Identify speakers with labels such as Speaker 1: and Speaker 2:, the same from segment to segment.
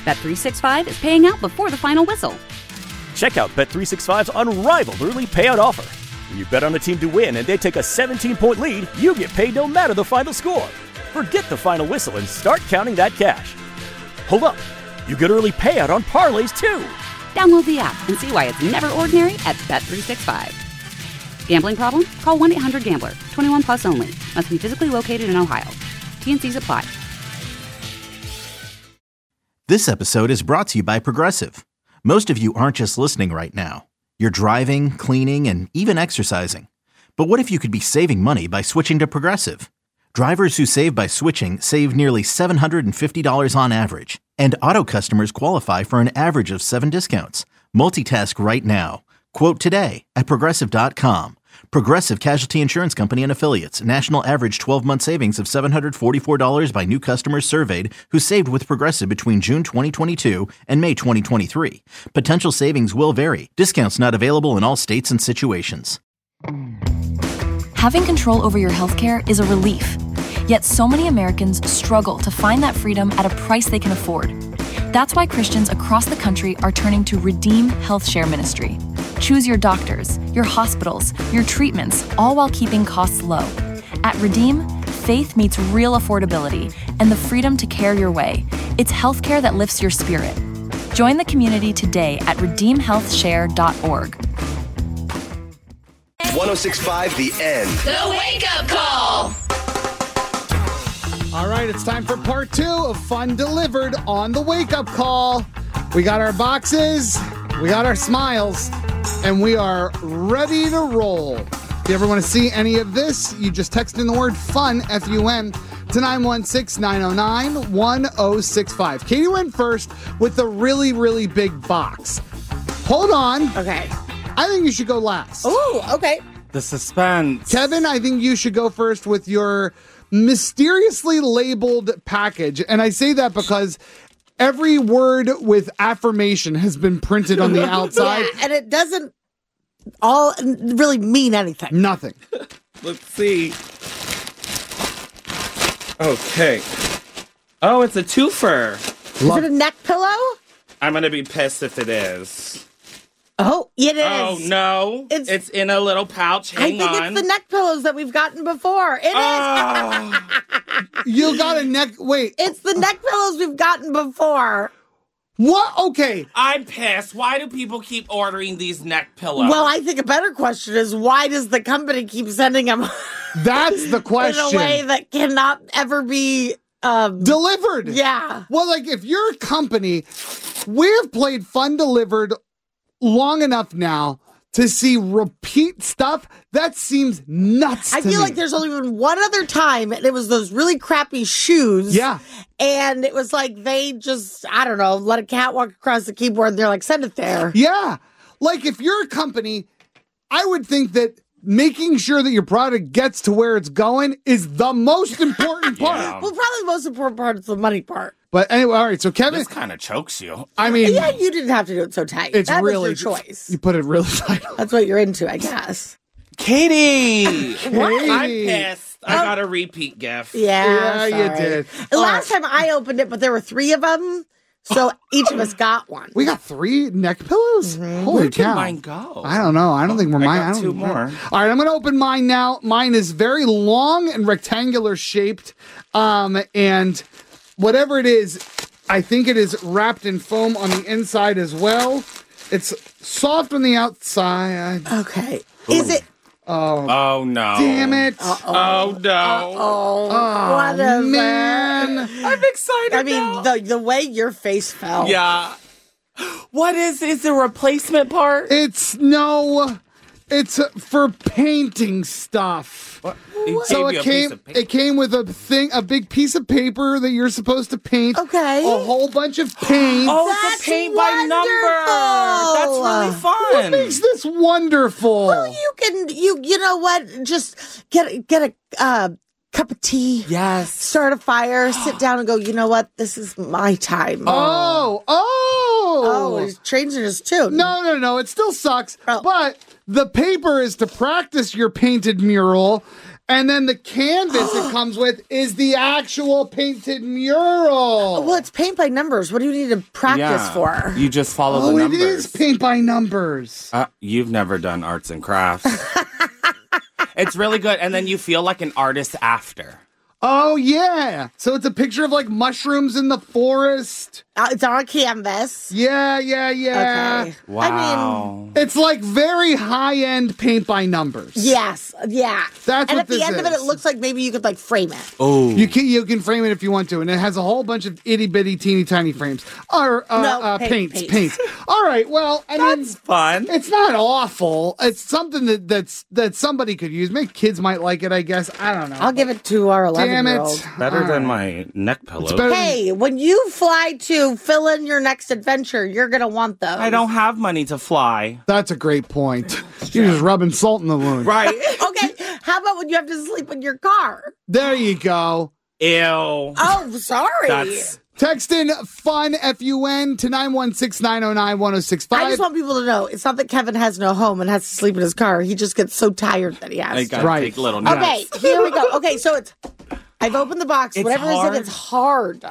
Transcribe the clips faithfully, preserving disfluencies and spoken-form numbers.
Speaker 1: Bet three sixty-five is paying out before the final whistle.
Speaker 2: Check out Bet three sixty-five's unrivaled early payout offer. When you bet on a team to win and they take a seventeen-point lead, you get paid no matter the final score. Forget the final whistle and start counting that cash. Hold up. You get early payout on parlays, too.
Speaker 1: Download the app and see why it's never ordinary at Bet three sixty-five. Gambling problem? Call one eight hundred gambler. twenty-one plus only. Must be physically located in Ohio. T N Cs apply.
Speaker 3: This episode is brought to you by Progressive. Most of you aren't just listening right now. You're driving, cleaning, and even exercising. But what if you could be saving money by switching to Progressive? Drivers who save by switching save nearly seven hundred fifty dollars on average. And auto customers qualify for an average of seven discounts. Multitask right now. Quote today at Progressive dot com. Progressive Casualty Insurance Company and Affiliates. National average twelve-month savings of seven hundred forty-four dollars by new customers surveyed who saved with Progressive between June twenty twenty-two and May twenty twenty-three. Potential savings will vary. Discounts not available in all states and situations.
Speaker 4: Having control over your healthcare is a relief. Yet so many Americans struggle to find that freedom at a price they can afford. That's why Christians across the country are turning to Redeem Health Share Ministry. Choose your doctors, your hospitals, your treatments, all while keeping costs low. At Redeem, faith meets real affordability and the freedom to care your way. It's healthcare that lifts your spirit. Join the community today at redeem health share dot org.
Speaker 5: one oh six point five The End.
Speaker 6: The Wake Up Call.
Speaker 7: All right, it's time for part two of Fun Delivered on the Wake Up Call. We got our boxes, we got our smiles, and we are ready to roll. If you ever want to see any of this, you just text in the word FUN, F U N, to nine one six, nine oh nine, one oh six five. Katie went first with the really, really big box. Hold on.
Speaker 8: Okay.
Speaker 7: I think you should go last.
Speaker 8: Ooh, okay.
Speaker 9: The suspense.
Speaker 7: Kevin, I think you should go first with your mysteriously labeled package. And I say that because every word with affirmation has been printed on the outside.
Speaker 8: Yeah, and it doesn't all really mean anything.
Speaker 7: Nothing.
Speaker 9: Let's see. Okay. Oh, it's a twofer.
Speaker 8: Is it a neck pillow?
Speaker 9: I'm going to be pissed if it is.
Speaker 8: Oh, it is.
Speaker 9: Oh, no.
Speaker 8: It's,
Speaker 9: it's in a little pouch. Hang
Speaker 8: I think
Speaker 9: on.
Speaker 8: it's the neck pillows that we've gotten before. It
Speaker 9: oh.
Speaker 8: is.
Speaker 7: You got a neck... Wait.
Speaker 8: It's the neck pillows we've gotten before.
Speaker 7: What? Okay.
Speaker 9: I'm pissed. Why do people keep ordering these neck pillows?
Speaker 8: Well, I think a better question is, why does the company keep sending them?
Speaker 7: That's the question.
Speaker 8: In a way that cannot ever be... Um,
Speaker 7: delivered.
Speaker 8: Yeah.
Speaker 7: Well, like, if you're a company, we've played Fun Delivered long enough now to see repeat stuff. That seems nuts
Speaker 8: I
Speaker 7: to
Speaker 8: feel
Speaker 7: me.
Speaker 8: like there's only been one other time, and it was those really crappy shoes.
Speaker 7: Yeah.
Speaker 8: And it was like they just, I don't know, let a cat walk across the keyboard, and they're like, send it there.
Speaker 7: Yeah. Like, if you're a company, I would think that making sure that your product gets to where it's going is the most important part.
Speaker 9: Yeah.
Speaker 8: Well, probably the most important part is the money part.
Speaker 7: But anyway, all right, so Kevin...
Speaker 9: This kind of chokes you.
Speaker 7: I mean...
Speaker 8: Yeah, you didn't have to do it so tight.
Speaker 7: It's
Speaker 8: that
Speaker 7: really...
Speaker 8: was your choice.
Speaker 7: You put it really tight.
Speaker 8: That's what you're into, I guess.
Speaker 9: Katie!
Speaker 7: Katie.
Speaker 9: I'm pissed. I got a repeat gift.
Speaker 8: Yeah,
Speaker 7: Yeah, you
Speaker 8: sorry.
Speaker 7: did.
Speaker 8: The
Speaker 7: All
Speaker 8: last time I opened it, but there were three of them, so each of us got one.
Speaker 7: We got three neck pillows?
Speaker 8: Mm-hmm.
Speaker 7: Holy
Speaker 9: Where did
Speaker 7: cow.
Speaker 9: mine go?
Speaker 7: I don't know. I don't think we're
Speaker 9: I
Speaker 7: mine.
Speaker 9: got
Speaker 7: I don't
Speaker 9: two
Speaker 7: know.
Speaker 9: more.
Speaker 7: All right, I'm going to open mine now. Mine is very long and rectangular shaped. Um, and whatever it is, I think it is wrapped in foam on the inside as well. It's soft on the outside.
Speaker 8: Okay. Is it?
Speaker 7: Oh,
Speaker 9: Oh, no.
Speaker 7: damn it.
Speaker 9: Oh, no.
Speaker 8: Oh,
Speaker 7: Oh,
Speaker 8: whatever.
Speaker 7: man.
Speaker 9: I'm excited
Speaker 8: I mean,
Speaker 9: now.
Speaker 8: the the way your face fell.
Speaker 9: Yeah. What is, is the replacement part?
Speaker 7: It's no, it's for painting stuff.
Speaker 9: What? He
Speaker 7: So
Speaker 9: gave you
Speaker 7: it
Speaker 9: a
Speaker 7: came.
Speaker 9: piece of paper.
Speaker 7: It came with a thing, a big piece of paper that you're supposed to paint.
Speaker 8: Okay.
Speaker 7: A whole bunch of paint.
Speaker 9: Oh,
Speaker 8: That's
Speaker 9: it's a paint by
Speaker 8: wonderful.
Speaker 9: number. That's really fun.
Speaker 7: What makes this wonderful?
Speaker 8: Well, you can you you know what? Just get get a uh, cup of tea.
Speaker 9: Yes.
Speaker 8: Start a fire. Sit down and go. You know what? This is my time.
Speaker 7: Oh, oh,
Speaker 8: Oh, he's changing his tune.
Speaker 7: No, no, no. It still sucks.
Speaker 8: Oh.
Speaker 7: But the paper is to practice your painted mural. And then the canvas it comes with is the actual painted mural.
Speaker 8: Well, it's paint by numbers. What do you need to practice
Speaker 9: Yeah.
Speaker 8: for?
Speaker 9: You just follow
Speaker 7: Oh,
Speaker 9: the
Speaker 7: it
Speaker 9: numbers.
Speaker 7: is paint by numbers.
Speaker 9: Uh, you've never done arts and crafts. It's really good. And then you feel like an artist after.
Speaker 7: Oh, yeah. So it's a picture of like mushrooms in the forest.
Speaker 8: Uh, it's on canvas.
Speaker 7: Yeah, yeah, yeah.
Speaker 8: Okay.
Speaker 9: Wow.
Speaker 8: I mean,
Speaker 7: It's like very high-end paint by numbers.
Speaker 8: yes, yeah.
Speaker 7: That's
Speaker 8: and
Speaker 7: what
Speaker 8: at the
Speaker 7: this
Speaker 8: end of it, it
Speaker 7: is.
Speaker 8: looks like maybe you could like frame it.
Speaker 9: oh.
Speaker 7: You can you can frame it if you want to, and it has a whole bunch of itty bitty teeny tiny frames or uh,
Speaker 8: No,
Speaker 7: uh,
Speaker 8: paint,
Speaker 7: paints,
Speaker 8: paint.
Speaker 7: paints. All right, well, I mean,
Speaker 9: That's fun.
Speaker 7: it's not awful. It's something that that's that somebody could use. Maybe kids might like it. I guess I don't know.
Speaker 8: I'll give it to our
Speaker 7: Damn
Speaker 8: eleven-year-old.
Speaker 7: it!
Speaker 9: Better
Speaker 7: All
Speaker 9: than
Speaker 7: right.
Speaker 9: my neck pillow.
Speaker 7: It's better than-
Speaker 8: Hey, when you fly to fill in your next adventure, you're gonna want those.
Speaker 9: I don't have money to fly.
Speaker 7: That's a great point. You're just rubbing salt in the wound.
Speaker 9: Right.
Speaker 8: Okay, how about when you have to sleep in your car?
Speaker 7: There you go.
Speaker 9: Ew.
Speaker 8: Oh, sorry.
Speaker 9: That's
Speaker 7: Text in fun F U N to nine one six nine zero nine one zero six
Speaker 8: I
Speaker 7: five.
Speaker 8: just want people to know it's not that Kevin has no home and has to sleep in his car. He just gets so tired that he has
Speaker 9: I
Speaker 8: to.
Speaker 9: gotta
Speaker 7: Right.
Speaker 9: take little
Speaker 7: Yeah.
Speaker 9: naps.
Speaker 8: Okay, here we go. Okay, so it's I've opened the box.
Speaker 9: It's
Speaker 8: Whatever is
Speaker 9: hard?
Speaker 8: in it's hard.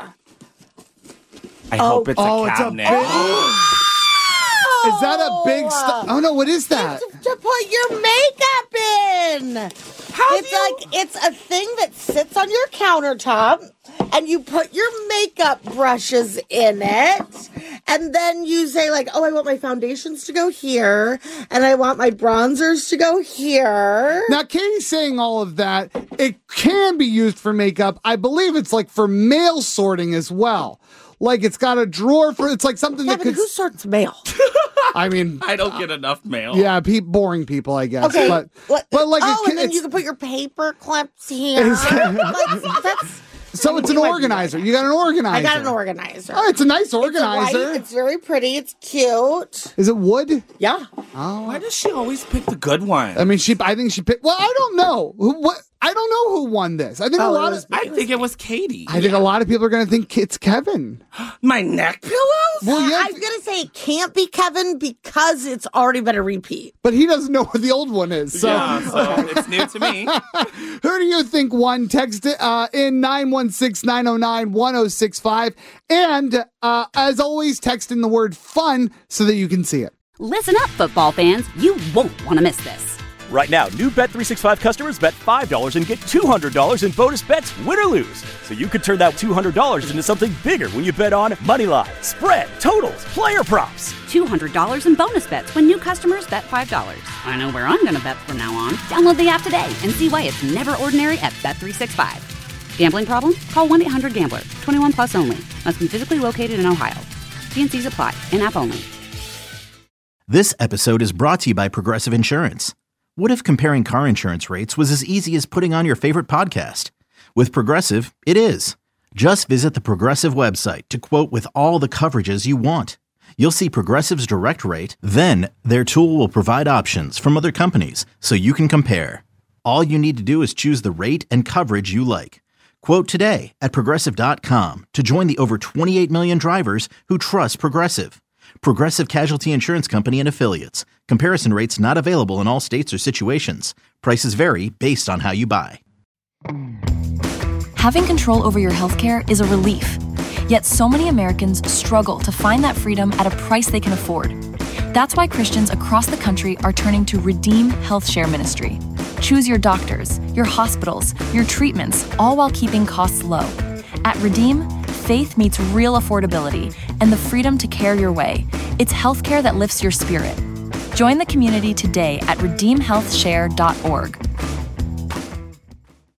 Speaker 9: I hope it's
Speaker 7: oh,
Speaker 9: a
Speaker 7: it's a
Speaker 9: cabinet.
Speaker 7: big- Is that a big stuff? Oh no, what is that?
Speaker 8: To, to put your makeup in.
Speaker 9: How
Speaker 8: it's
Speaker 9: do you-
Speaker 8: like it's a thing that sits on your countertop, and you put your makeup brushes in it, and then you say like, "Oh, I want my foundations to go here, and I want my bronzers to go here."
Speaker 7: Now, Katie's saying all of that. It can be used for makeup. I believe it's like for mail sorting as well. Like it's got a drawer for. It's like something that
Speaker 8: Kevin,
Speaker 7: could.
Speaker 8: who sorts mail?
Speaker 7: I mean,
Speaker 9: I don't get enough mail.
Speaker 7: yeah, pe- boring people, I guess.
Speaker 8: Okay,
Speaker 7: but
Speaker 8: what-
Speaker 7: but like,
Speaker 8: oh,
Speaker 7: it can,
Speaker 8: and then
Speaker 7: it's,
Speaker 8: you can put your paper clips here.
Speaker 7: Is-
Speaker 8: Like, that's,
Speaker 7: so it's an
Speaker 8: You might be
Speaker 7: organizer.
Speaker 8: right.
Speaker 7: You got an organizer.
Speaker 8: I got an organizer.
Speaker 7: Oh, it's a nice
Speaker 8: It's a white,
Speaker 7: organizer.
Speaker 8: it's very pretty. It's cute.
Speaker 7: Is it wood?
Speaker 8: Yeah.
Speaker 9: Why does she always pick the good one?
Speaker 7: I mean, she. I think she picked. Well, I don't know who. What? I don't know who won this. I think a
Speaker 8: Oh, it
Speaker 7: lot
Speaker 8: was-
Speaker 7: of.
Speaker 9: I think it was Katie.
Speaker 7: I think a lot of people are going to think it's Kevin.
Speaker 9: My neck pillows?
Speaker 7: Well, yeah,
Speaker 8: I'm gonna say it can't be Kevin because it's already been a repeat.
Speaker 7: but he doesn't know what the old one is. So,
Speaker 9: yeah, so it's new to me.
Speaker 7: who do you think won? Text it uh, in nine one six nine zero nine one zero six five, and uh, as always, text in the word "fun" so that you can see it.
Speaker 1: Listen up, football fans. You won't want to miss this.
Speaker 2: Right now, new Bet three sixty-five customers bet five dollars and get two hundred dollars in bonus bets, win or lose. So you could turn that two hundred dollars into something bigger when you bet on money line, spread, totals, player props.
Speaker 1: two hundred dollars in bonus bets when new customers bet five dollars. I know where I'm going to bet from now on. Download the app today and see why it's never ordinary at Bet three sixty-five. Gambling problem? Call one eight hundred gambler. twenty-one plus only. Must be physically located in Ohio. T N Cs apply. In-app only.
Speaker 3: This episode is brought to you by Progressive Insurance. What if comparing car insurance rates was as easy as putting on your favorite podcast? With Progressive, it is. Just visit the Progressive website to quote with all the coverages you want. You'll see Progressive's direct rate, then their tool will provide options from other companies so you can compare. All you need to do is choose the rate and coverage you like. Quote today at Progressive dot com to join the over twenty-eight million drivers who trust Progressive. Progressive Casualty Insurance Company and Affiliates. Comparison rates not available in all states or situations. Prices vary based on how you buy.
Speaker 4: Having control over your healthcare is a relief. Yet so many Americans struggle to find that freedom at a price they can afford. That's why Christians across the country are turning to Redeem Health Share Ministry. Choose your doctors, your hospitals, your treatments, all while keeping costs low. At Redeem, faith meets real affordability and the freedom to care your way. It's healthcare that lifts your spirit. Join the community today at redeem health share dot org.